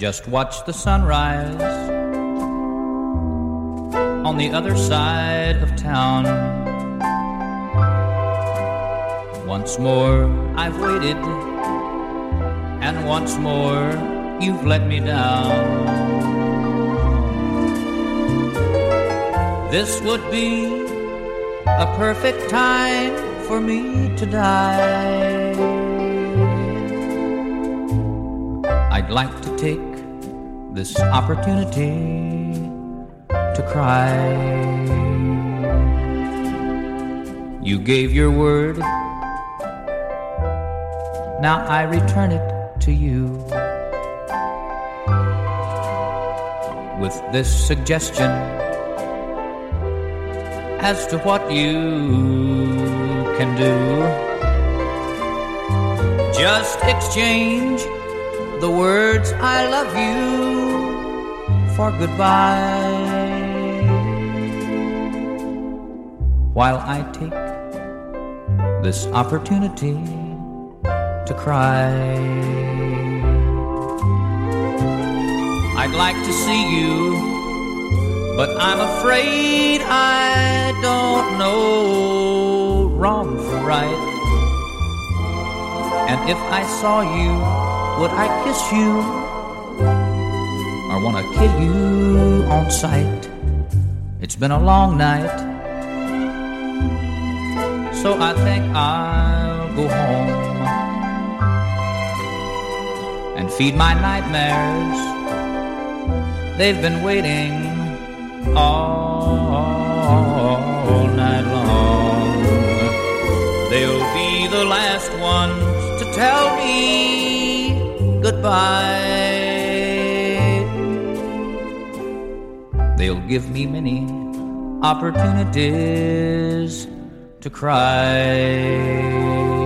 just watch the sunrise on the other side of town. Once more I've waited, and once more you've let me down. This would be a perfect time for me to die. I'd like to take this opportunity to cry. You gave your word, now I return it to you with this suggestion as to what you can do. Just exchange the words I love you for goodbye, while I take this opportunity to cry. I'd like to see you, but I'm afraid I don't know wrong from right. And if I saw you, would I kiss you or wanna kill you on sight? It's been a long night, so I think I'll go home and feed my nightmares. They've been waiting all night long. They'll be the last ones to tell me goodbye. They'll give me many opportunities to cry.